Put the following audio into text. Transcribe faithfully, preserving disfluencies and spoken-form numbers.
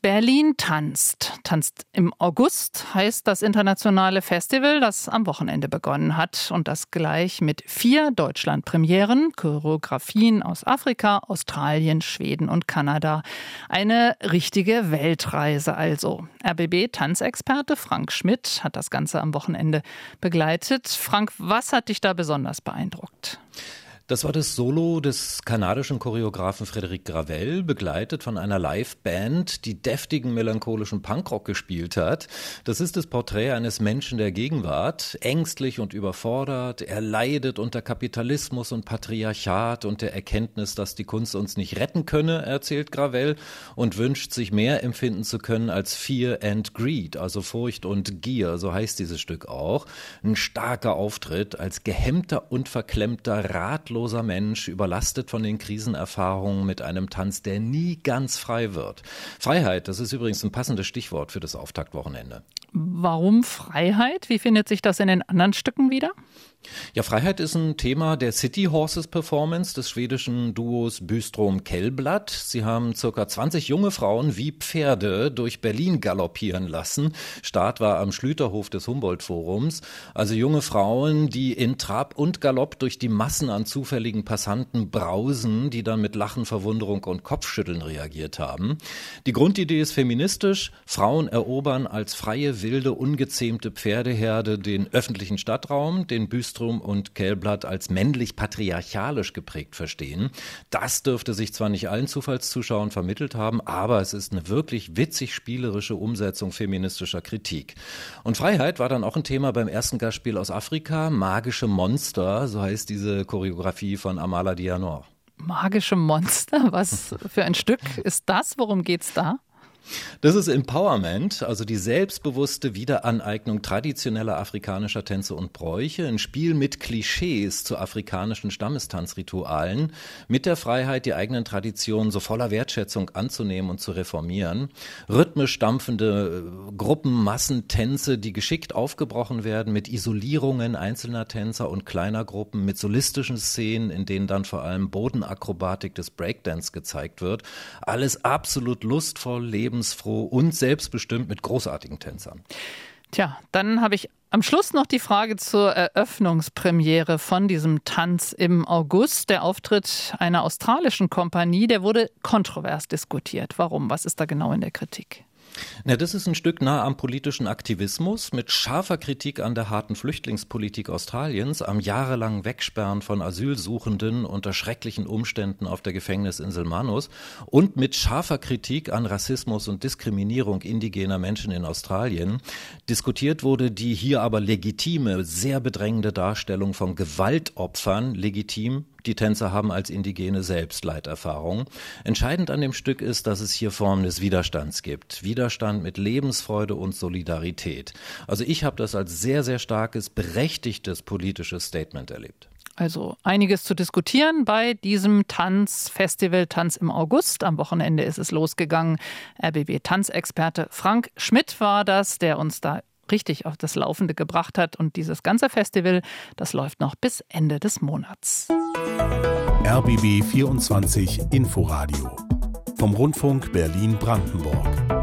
Berlin tanzt. Tanzt im August heißt das internationale Festival, das am Wochenende begonnen hat. Und das gleich mit vier Deutschland-Premieren, Choreografien aus Afrika, Australien, Schweden und Kanada. Eine richtige Weltreise also. R B B-Tanzexperte Frank Schmidt hat das Ganze am Wochenende begleitet. Frank, was hat dich da besonders beeindruckt? Das war das Solo des kanadischen Choreografen Frédéric Gravel, begleitet von einer Liveband, die deftigen melancholischen Punkrock gespielt hat. Das ist das Porträt eines Menschen der Gegenwart, ängstlich und überfordert. Er leidet unter Kapitalismus und Patriarchat und der Erkenntnis, dass die Kunst uns nicht retten könne, erzählt Gravel, und wünscht sich mehr empfinden zu können als Fear and Greed, also Furcht und Gier, so heißt dieses Stück auch. Ein starker Auftritt als gehemmter und verklemmter, ratloser Mensch, überlastet von den Krisenerfahrungen mit einem Tanz, der nie ganz frei wird. Freiheit, das ist übrigens ein passendes Stichwort für das Auftaktwochenende. Warum Freiheit? Wie findet sich das in den anderen Stücken wieder? Ja, Freiheit ist ein Thema der City Horses Performance des schwedischen Duos Byström Kellblad. Sie haben circa zwanzig junge Frauen wie Pferde durch Berlin galoppieren lassen. Start war am Schlüterhof des Humboldt-Forums. Also junge Frauen, die in Trab und Galopp durch die Massen an zufälligen Passanten brausen, die dann mit Lachen, Verwunderung und Kopfschütteln reagiert haben. Die Grundidee ist feministisch. Frauen erobern als freie, wilde, ungezähmte Pferdeherde den öffentlichen Stadtraum, den Byström und Kellblad als männlich-patriarchalisch geprägt verstehen. Das dürfte sich zwar nicht allen Zufallszuschauern vermittelt haben, aber es ist eine wirklich witzig spielerische Umsetzung feministischer Kritik. Und Freiheit war dann auch ein Thema beim ersten Gastspiel aus Afrika, Magische Monster, so heißt diese Choreografie von Amala Dianor. Magische Monster? Was für ein Stück ist das? Worum geht's da? Das ist Empowerment, also die selbstbewusste Wiederaneignung traditioneller afrikanischer Tänze und Bräuche, ein Spiel mit Klischees zu afrikanischen Stammestanzritualen, mit der Freiheit, die eigenen Traditionen so voller Wertschätzung anzunehmen und zu reformieren. Rhythmisch stampfende Gruppenmassentänze, die geschickt aufgebrochen werden mit Isolierungen einzelner Tänzer und kleiner Gruppen, mit solistischen Szenen, in denen dann vor allem Bodenakrobatik des Breakdance gezeigt wird. Alles absolut lustvoll, lebensfroh und selbstbestimmt mit großartigen Tänzern. Tja, dann habe ich am Schluss noch die Frage zur Eröffnungspremiere von diesem Tanz im August. Der Auftritt einer australischen Kompanie, der wurde kontrovers diskutiert. Warum? Was ist da genau in der Kritik? Na, das ist ein Stück nah am politischen Aktivismus mit scharfer Kritik an der harten Flüchtlingspolitik Australiens, am jahrelangen Wegsperren von Asylsuchenden unter schrecklichen Umständen auf der Gefängnisinsel Manus und mit scharfer Kritik an Rassismus und Diskriminierung indigener Menschen in Australien. Diskutiert wurde die hier aber legitime, sehr bedrängende Darstellung von Gewaltopfern, legitim. Die Tänzer haben als Indigene selbst Leiterfahrung. Entscheidend an dem Stück ist, dass es hier Formen des Widerstands gibt. Widerstand mit Lebensfreude und Solidarität. Also ich habe das als sehr, sehr starkes, berechtigtes politisches Statement erlebt. Also einiges zu diskutieren bei diesem Tanzfestival Tanz im August. Am Wochenende ist es losgegangen. R B B-Tanzexperte Frank Schmidt war das, der uns da richtig auf das Laufende gebracht hat. Und dieses ganze Festival, das läuft noch bis Ende des Monats. R B B vierundzwanzig Inforadio vom Rundfunk Berlin-Brandenburg.